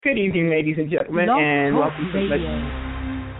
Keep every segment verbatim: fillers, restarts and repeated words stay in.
Good evening, ladies and gentlemen, Blog and Talk welcome to Radio.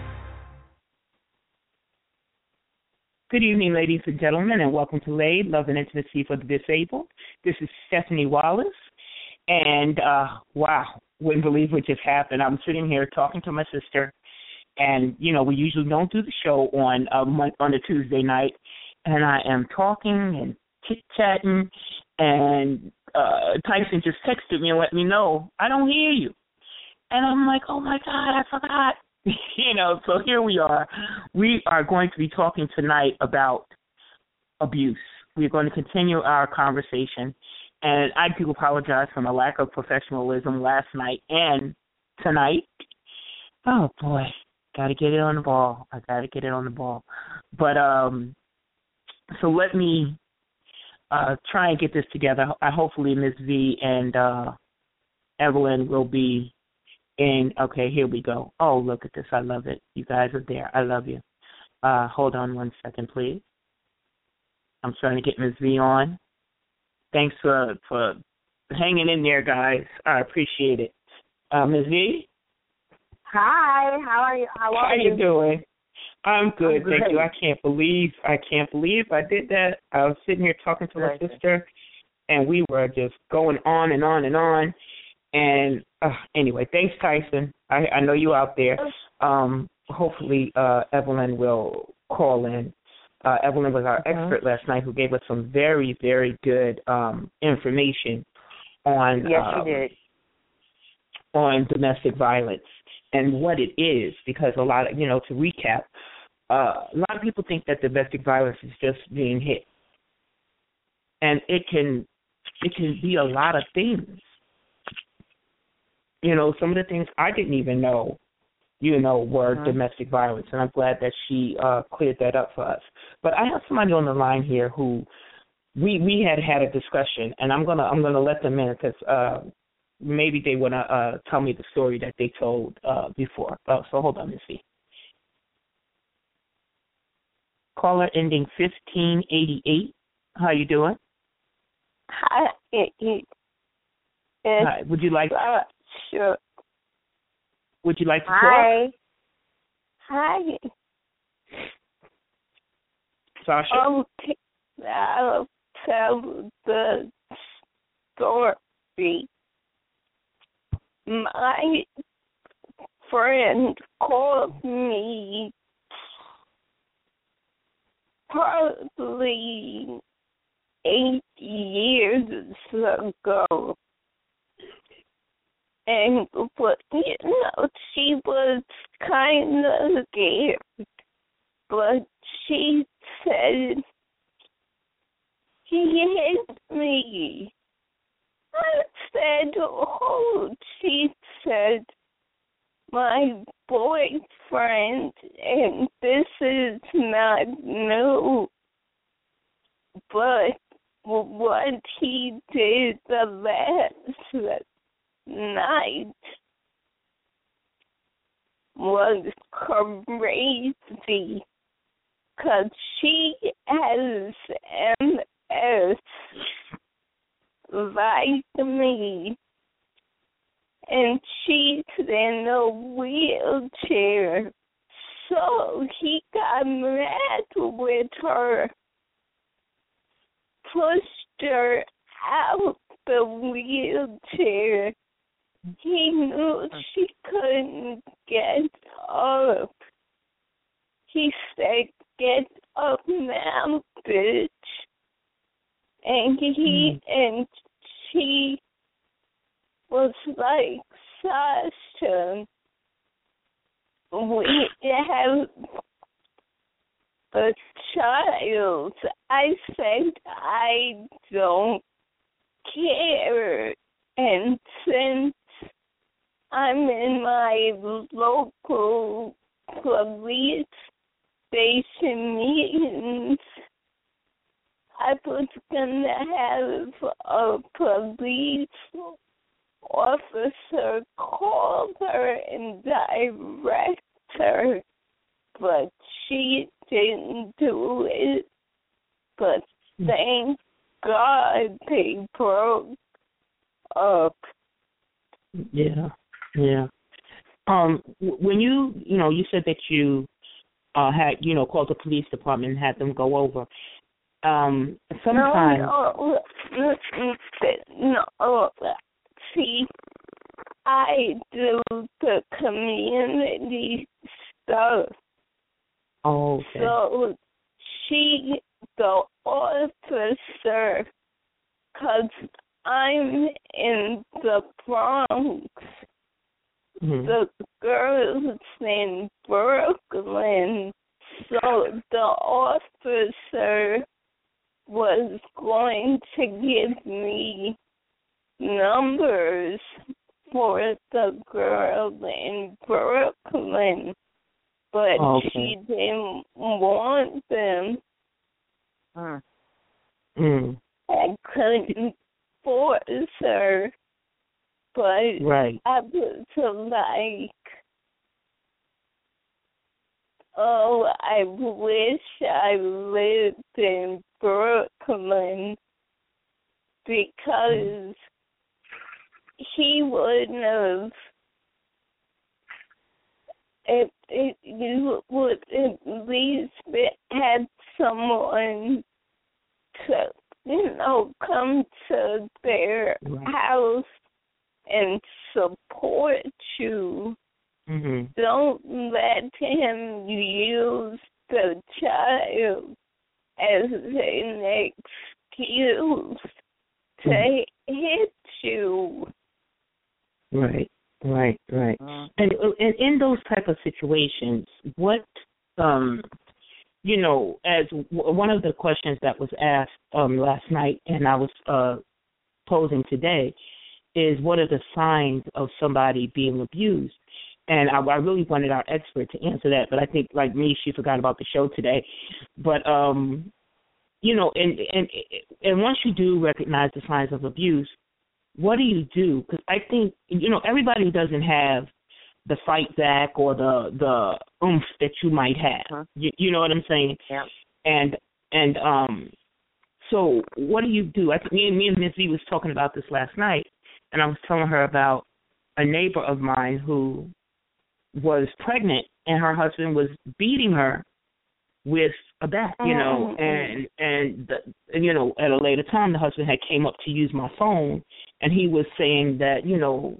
Good evening, ladies and gentlemen, and welcome to Laid, Love and Intimacy for the Disabled. This is Stephanie Wallace, and uh, wow, wouldn't believe what just happened. I'm sitting here talking to my sister, and you know we usually don't do the show on a mon- on a Tuesday night, and I am talking and chit chatting, and uh, Tyson just texted me and let me know I don't hear you. And I'm like, oh, my God, I forgot. you know, so here we are. We are going to be talking tonight about abuse. We're going to continue our conversation. And I do apologize for my lack of professionalism last night and tonight. Oh, boy, got to get it on the ball. I got to get it on the ball. But um, so let me uh, try and get this together. I, hopefully Miz V and uh, Evelyn will be And, okay, here we go. Oh, look at this. I love it. You guys are there. I love you. Uh, hold on one second, please. I'm trying to get Miz V on. Thanks for, for hanging in there, guys. I appreciate it. Uh, Miz V? Hi. How are you? How are How you? you doing? I'm good, I'm thank great. you. I can't believe, I can't believe I did that. I was sitting here talking to my Good. sister, and we were just going on and on and on. And uh, anyway, thanks, Tyson. I, I know you out there. Um, hopefully, uh, Evelyn will call in. Uh, Evelyn was our Uh-huh. expert last night who gave us some very, very good um, information on Yes, um, you did. on domestic violence and what it is. Because a lot of, you know, to recap, uh, a lot of people think that domestic violence is just being hit, and it can it can be a lot of things. You know, some of the things I didn't even know, you know, were Uh-huh. domestic violence, and I'm glad that she uh, cleared that up for us. But I have somebody on the line here who we we had had a discussion, and I'm gonna I'm gonna let them in because uh, maybe they wanna uh, tell me the story that they told uh, before. Oh, so hold on, let's see. Caller ending fifteen eighty-eight. How you doing? Hi. It, it, it's, Hi. Would you like uh, sure. Would you like to talk? Hi. Hi. Sasha? Okay. I'll tell the story. My friend called me probably eight years ago. And, but, you know, she was kind of scared. But she said, he hit me. I said, oh, she said, my boyfriend, and this is not new. But what he did the last night was crazy, because she has M S like me, and she's in a wheelchair, so he got mad with her, pushed her out the wheelchair. He knew she couldn't get up. He said, get up now, bitch. And he mm. and she was like, Sasha, we have a child. I said, I don't care. And since I'm in my local police station meetings, I was going to have a police officer call her and direct her, but she didn't do it. But thank God they broke up. Yeah. Yeah. Um, w- when you, you know, you said that you uh, had, you know, called the police department and had them go over. Um, sometimes. No, no, no, no. See, I do the community stuff. Oh, okay. So she, the officer, because I'm in the Bronx, Mm-hmm. the girl's in Brooklyn, so the officer was going to give me numbers for the girl in Brooklyn, but Okay. she didn't want them. Mm. Mm. I couldn't force her, but Right. I was like, oh, I wish I lived in Brooklyn because he wouldn't have, it, it, you would at least had someone to, you know, come to their Right. house and support you. Mm-hmm. Don't let him use the child as an excuse to Mhm. hit you. Right. Right. Right. Mm. And, and in those type of situations, what, um, you know, as w- one of the questions that was asked um, last night, and I was uh, posing today, is what are the signs of somebody being abused? And I, I really wanted our expert to answer that, but I think, like me, she forgot about the show today. But um, you know, and and and once you do recognize the signs of abuse, what do you do? Because I think, you know, everybody doesn't have the fight back or the the oomph that you might have. Uh-huh. You, you know what I'm saying? Yeah. And and um, so what do you do? I think me and me and Miz V was talking about this last night, and I was telling her about a neighbor of mine who was pregnant, and her husband was beating her with a bat, you know, Mm-hmm. and and, the, and you know, at a later time, the husband had came up to use my phone, and he was saying that, you know,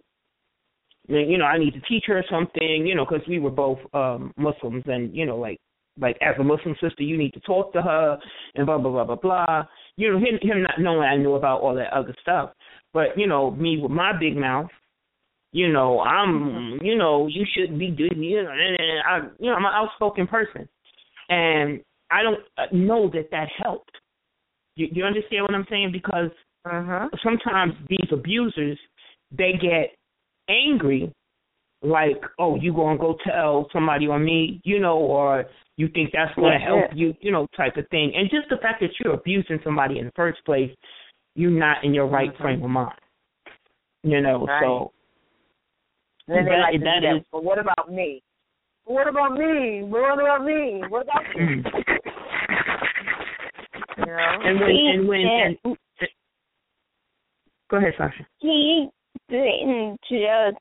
you know, I need to teach her something, you know, because we were both um, Muslims, and you know, like like as a Muslim sister, you need to talk to her, and blah blah blah blah blah. You know, him him not knowing I knew about all that other stuff, but you know, me with my big mouth. You know, I'm, you know, you shouldn't be doing, you know, and I, you know, I'm an outspoken person. And I don't know that that helped. You, you understand what I'm saying? Because Uh-huh. sometimes these abusers, they get angry, like, oh, you going to go tell somebody on me, you know, or you think that's going to Yeah, help yeah. you, you know, type of thing. And just the fact that you're abusing somebody in the first place, you're not in your right Mhm. frame of mind. You know, Right. so And then they that, like to that do that. is, But what about me? What about me? What about me? What about me? mm. You know? And when, He and when, and, didn't- go ahead, Sasha. he didn't just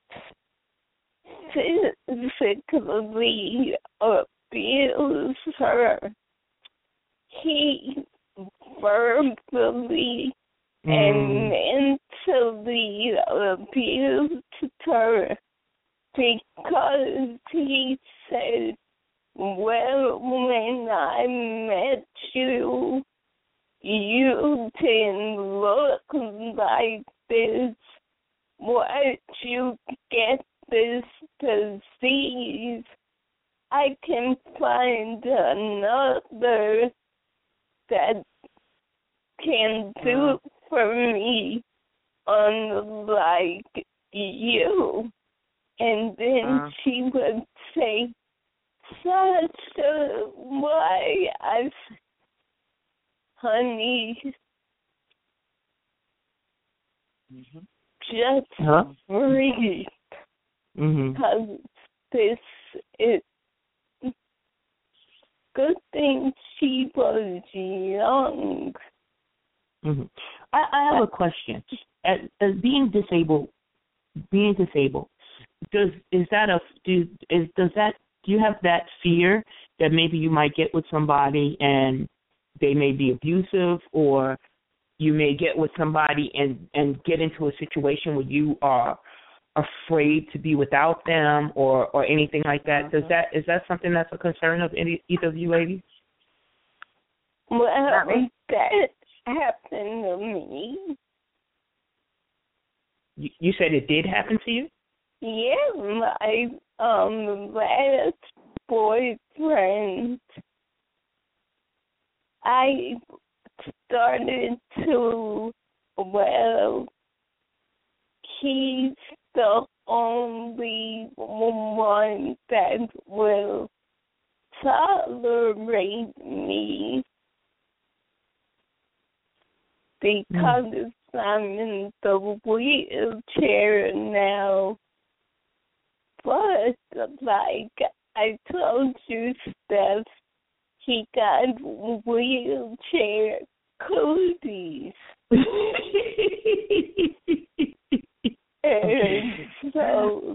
physically abuse her. He verbally and mentally abused her because he said, well, when I met you, you didn't look like this. Why'd you get this disease? I can find another that can do it for me, unlike you. And then Uh. she would say, Sasha, why? I said, honey, Mm-hmm. just Huh? breathe, Mm-hmm. because this is good thing she was young. Mm-hmm. I, I have a question. As, as being disabled, being disabled, does is that a do is does that do you have that fear that maybe you might get with somebody and they may be abusive, or you may get with somebody and, and get into a situation where you are afraid to be without them, or, or anything like that? Mm-hmm. Does that is that something that's a concern of any either of you ladies? Well, that happened to me. You, you said it did happen to you? Yeah, my um last boyfriend, I started to, well, he's the only one that will tolerate me because mm. I'm in the wheelchair now. But, like I told you, Steph, he got wheelchair cooties. And so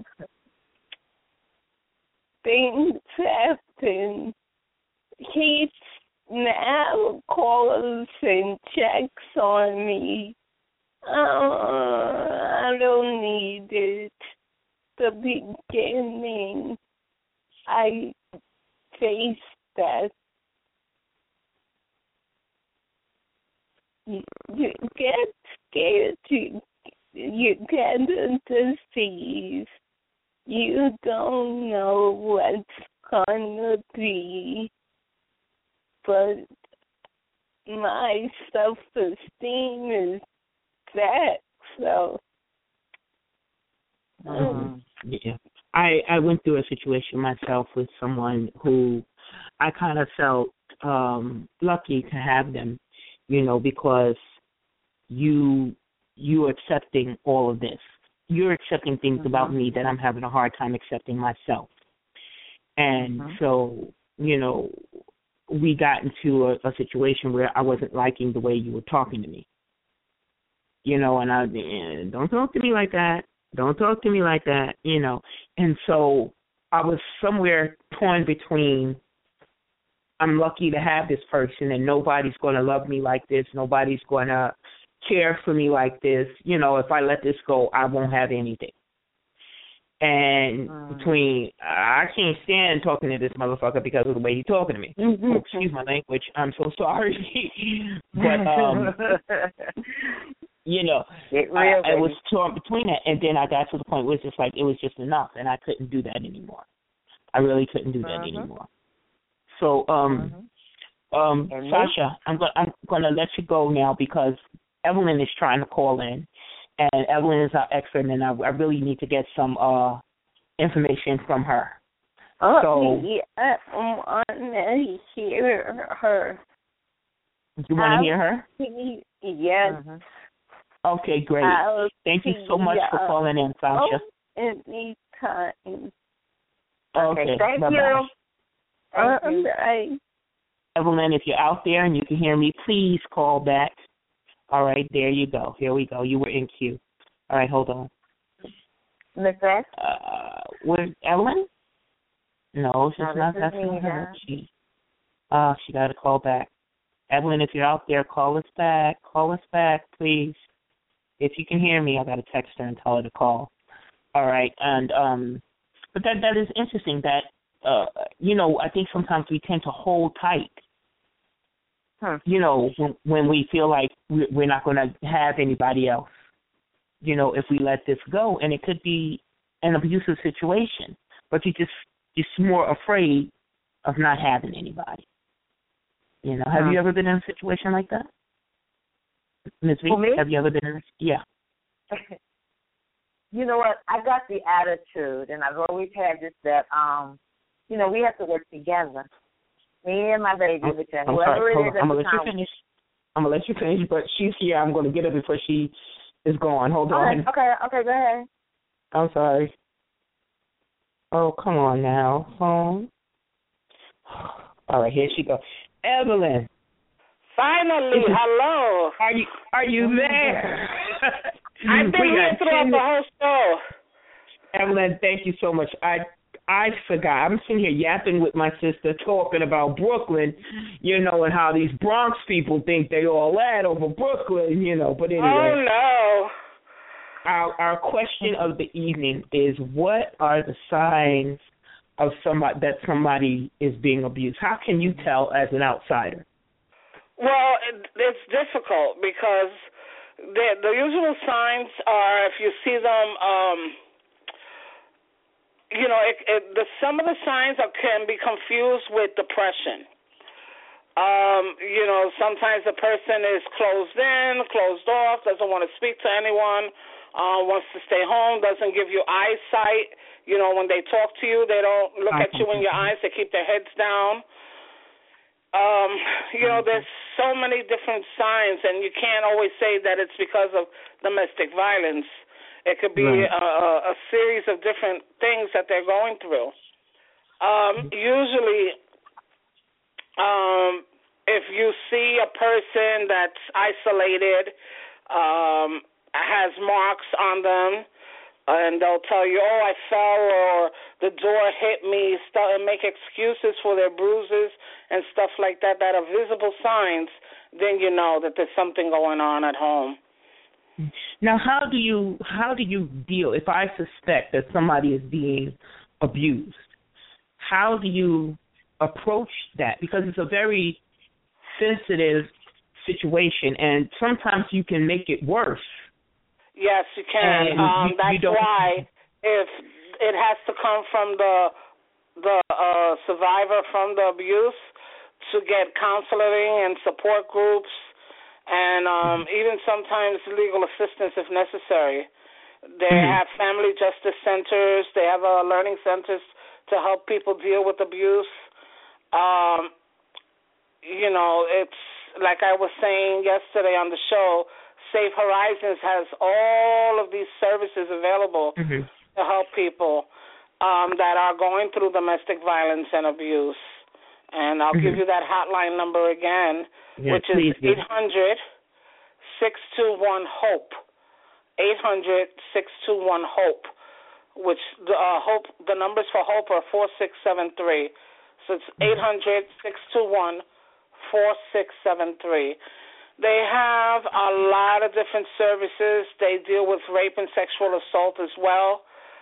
things happen. He now calls and checks on me. Uh, I don't need it. The beginning, I faced that. You, you get scared, you, you get a disease. You don't know what's gonna be. But my self-esteem is that, so. Um, yeah, I I went through a situation myself with someone who I kind of felt um, lucky to have them, you know, because you you accepting all of this. You're accepting things mm-hmm. about me that I'm having a hard time accepting myself, and mm-hmm. so you know, we got into a, a situation where I wasn't liking the way you were talking to me, you know, and I and don't talk to me like that. Don't talk to me like that, you know. And so I was somewhere torn between I'm lucky to have this person and nobody's going to love me like this. Nobody's going to care for me like this. You know, if I let this go, I won't have anything. And um, between, I can't stand talking to this motherfucker because of the way he's talking to me. Mm-hmm. Oh, excuse my language. I'm so sorry. but, um, you know, it real, I, I was torn between that. And then I got to the point where it's just like, it was just enough. And I couldn't do that anymore. I really couldn't do that uh-huh. anymore. So, um, uh-huh. um, Sasha, I'm going I'm going to let you go now because Evelyn is trying to call in. And Evelyn is our expert, and I, I really need to get some uh, information from her. Oh, so, yeah, I want to hear her. You want to hear her? Yes. Uh-huh. Okay, great. I'll Thank you so much for calling in, Sasha. Oh, anytime. Okay, okay thank bye-bye. you. Thank uh, you. Bye. Evelyn, if you're out there and you can hear me, please call back. All right, there you go. Here we go. You were in queue. All right, hold on. Miss X? Uh, where's Evelyn? No, she's no, not. That's not her. She, uh, she got to call back. Evelyn, if you're out there, call us back. Call us back, please. If you can hear me, I got to text her and tell her to call. All right, and um, but that that is interesting. That uh, you know, I think sometimes we tend to hold tight. Huh. You know, when, when we feel like we're not going to have anybody else, you know, if we let this go. And it could be an abusive situation, but you just, you're more afraid of not having anybody. You know, have huh. you ever been in a situation like that? Miz V, have you ever been in a, yeah. You know what, I got the attitude, and I've always had this, that, um, you know, we have to work together. Me and my baby, I'm, which I'm whoever sorry. it is I'm at gonna the let you finish. I'm gonna let you finish, but she's here. I'm gonna get her before she is gone. Hold okay, on. Okay, okay, go ahead. I'm sorry. Oh, come on now, phone. All right, here she goes. Evelyn. Finally, hello. Are you Are you there? I've been here throughout the whole show. Evelyn, thank you so much. I I forgot. I'm sitting here yapping with my sister, talking about Brooklyn, you know, and how these Bronx people think they all that over Brooklyn, you know. But anyway. Oh, no. Our, our question of the evening is, what are the signs of somebody that somebody is being abused? How can you tell as an outsider? Well, it, it's difficult because the, the usual signs are, if you see them, um, you know, it, it, the, some of the signs are, can be confused with depression. Um, you know, sometimes the person is closed in, closed off, doesn't want to speak to anyone, uh, wants to stay home, doesn't give you eyesight. You know, when they talk to you, they don't look at you in your eyes. They keep their heads down. Um, you know, there's so many different signs, and you can't always say that it's because of domestic violence. It could be right. a, a series of different things that they're going through. Um, usually, um, if you see a person that's isolated, um, has marks on them, and they'll tell you, oh, I fell, or the door hit me, and make excuses for their bruises and stuff like that, that are visible signs, then you know that there's something going on at home. Now, how do you how do you deal if I suspect that somebody is being abused? How do you approach that? Because it's a very sensitive situation, and sometimes you can make it worse. Yes, you can. Um, you, that's you why if it has to come from the the uh, survivor from the abuse to get counseling and support groups. And um, even sometimes legal assistance if necessary. They mm-hmm. have family justice centers. They have uh, learning centers to help people deal with abuse. Um, you know, it's like I was saying yesterday on the show, Safe Horizons has all of these services available mm-hmm. to help people um, that are going through domestic violence and abuse. And I'll mm-hmm. give you that hotline number again, yeah, which is eight hundred, six two one, HOPE. eight hundred, six two one, HOPE, which the uh, HOPE, the numbers for HOPE are four six seven three. So it's eight hundred, six two one, four six seven three. They have a lot of different services. They deal with rape and sexual assault as well.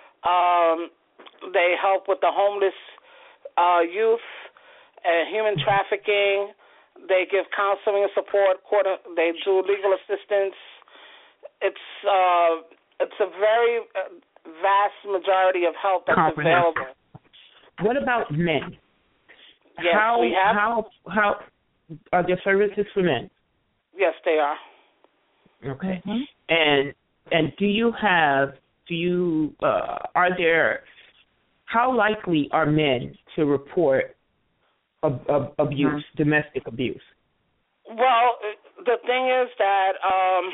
Um, they help with the homeless uh, youth. Uh, human trafficking. They give counseling and support. They do legal assistance. It's uh, it's a very vast majority of help that's available. What about men? Yes, how, we have. How how are there services for men? Yes, they are. Okay. Mm-hmm. And and do you have do you uh, are there? How likely are men to report Of, of abuse, mm-hmm. domestic abuse? Well, the thing is that um,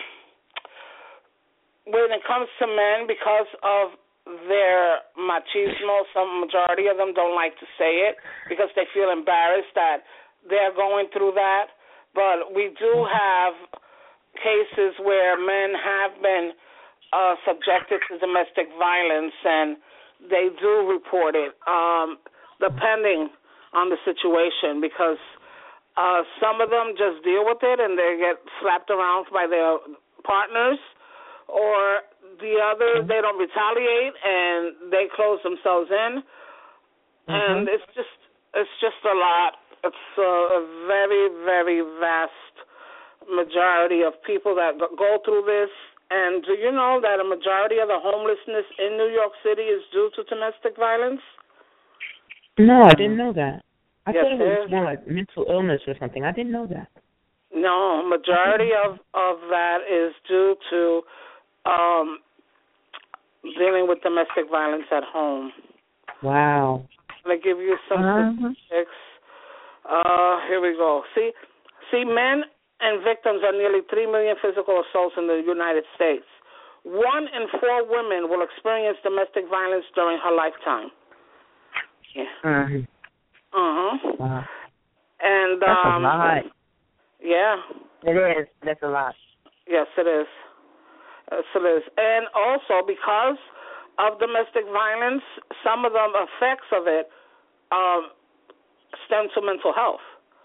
when it comes to men, because of their machismo, some majority of them don't like to say it because they feel embarrassed that they're going through that. But we do have cases where men have been uh, subjected to domestic violence, and they do report it, um, depending on the situation, because uh, some of them just deal with it and they get slapped around by their partners, or the others, they don't retaliate and they close themselves in. Mm-hmm. And it's just it's just a lot. It's a, a very, very vast majority of people that go through this. And do you know that a majority of the homelessness in New York City is due to domestic violence? No, I didn't know that. I yes, thought it was more like mental illness or something. I didn't know that. No, majority of, of that is due to um, dealing with domestic violence at home. Wow. I'm going to give you some uh-huh. statistics. Uh, here we go. See, see, men and victims are nearly three million physical assaults in the United States. One in four women will experience domestic violence during her lifetime. Yeah. Uh-huh. Uh-huh. Wow. And, That's um, a lot. Yeah. It is. That's a lot. Yes, it is. Yes, it is. And also because of domestic violence, some of the effects of it um, stem to mental health.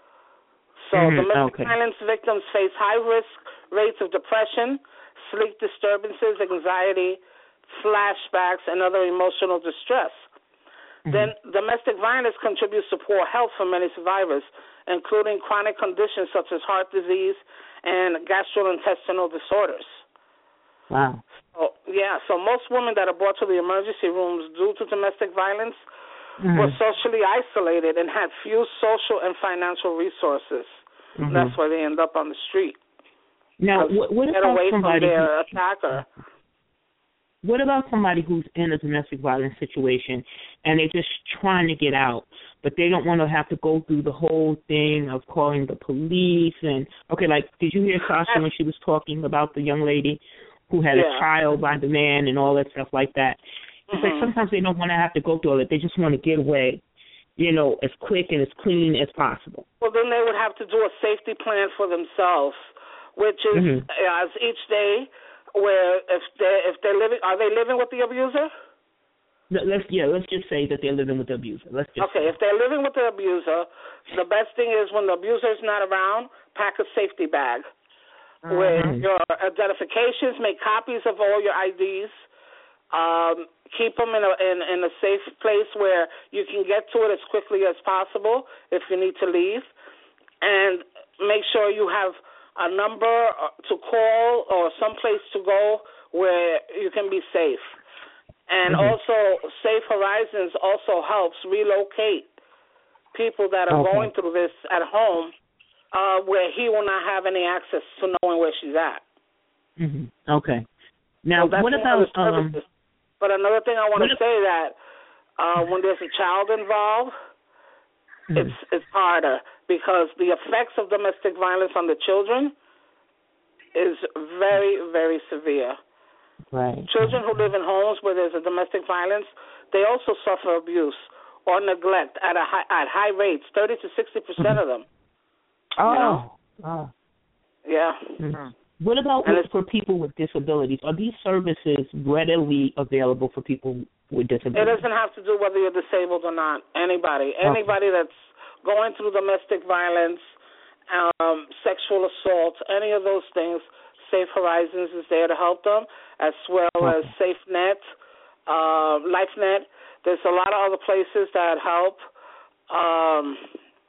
So mm-hmm. domestic okay. violence victims face high risk rates of depression, sleep disturbances, anxiety, flashbacks, and other emotional distress. Mm-hmm. Then domestic violence contributes to poor health for many survivors, including chronic conditions such as heart disease and gastrointestinal disorders. Wow. So, yeah, so most women that are brought to the emergency rooms due to domestic violence mm-hmm. were socially isolated and had few social and financial resources. Mm-hmm. That's why they end up on the street. Now, what, what get about away somebody from their who, attacker? What about somebody who's in a domestic violence situation and they're just trying to get out, but they don't want to have to go through the whole thing of calling the police and, okay, like, did you hear Sasha when she was talking about the young lady who had yeah. a child by the man and all that stuff like that? It's mm-hmm. like sometimes they don't want to have to go through all that. They just want to get away, you know, as quick and as clean as possible. Well, then they would have to do a safety plan for themselves, which is mm-hmm. as each day where if they if they're living, are they living with the abuser? Let's yeah, let's just say that they're living with the abuser. Let's just okay. Say. If they're living with the abuser, the best thing is when the abuser is not around, pack a safety bag mm-hmm. with your identifications, make copies of all your I Ds. Um, keep them in a in, in a safe place where you can get to it as quickly as possible if you need to leave, and make sure you have a number to call or some place to go where you can be safe. And mm-hmm. also, Safe Horizons also helps relocate people that are okay. going through this at home uh, where he will not have any access to knowing where she's at. Mm-hmm. Okay. Now, so what about... Um, but another thing I want to say that uh, when there's a child involved, mm-hmm. it's it's harder because the effects of domestic violence on the children is very, very severe. Right. Children who live in homes where there's a domestic violence, they also suffer abuse or neglect at a high, at high rates, thirty to sixty percent of them. Oh. You know? oh. Yeah. Mm-hmm. What about with, for people with disabilities? Are these services readily available for people with disabilities? It doesn't have to do whether you're disabled or not. Anybody. Anybody okay. that's going through domestic violence, um, sexual assault, any of those things, Safe Horizons is there to help them, as well okay. as SafeNet, uh, LifeNet. There's a lot of other places that help. Um,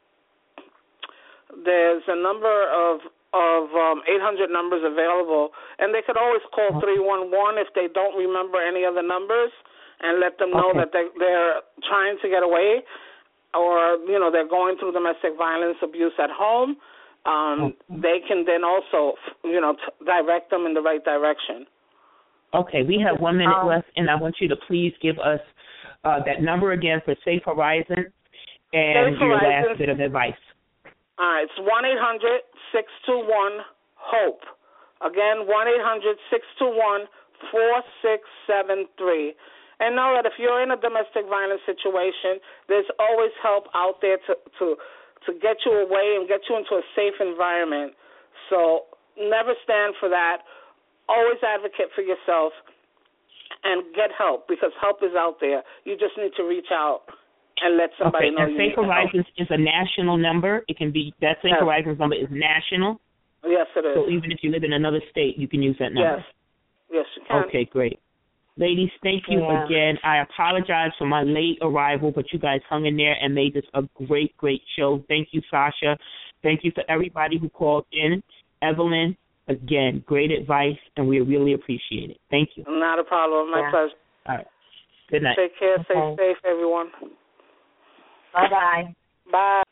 there's a number of of um, eight hundred numbers available, and they could always call three one one if they don't remember any of the numbers and let them know okay. that they, they're trying to get away or, you know, they're going through domestic violence abuse at home. Um, okay. They can then also, you know, t- direct them in the right direction. Okay, we have one minute um, left, and I want you to please give us uh, that number again for Safe Horizons and Safe your Horizons. last bit of advice. All right, it's one eight hundred six two one HOPE. Again, one eight hundred six two one four six seven three. And know that if you're in a domestic violence situation, there's always help out there to, to, to get you away and get you into a safe environment. So never stand for that. Always advocate for yourself and get help because help is out there. You just need to reach out and let somebody okay, know and you Safe Horizons is a national number. It can be, that Safe yes. Horizons number is national. Yes, it is. So even if you live in another state, you can use that number. Yes, yes, you can. Okay, great. Ladies, thank you yeah. again. I apologize for my late arrival, but you guys hung in there and made this a great, great show. Thank you, Sasha. Thank you for everybody who called in. Evelyn, again, great advice, and we really appreciate it. Thank you. Not a problem. My yeah. pleasure. All right. Good night. Take care. Stay okay. safe, everyone. Bye-bye. Bye.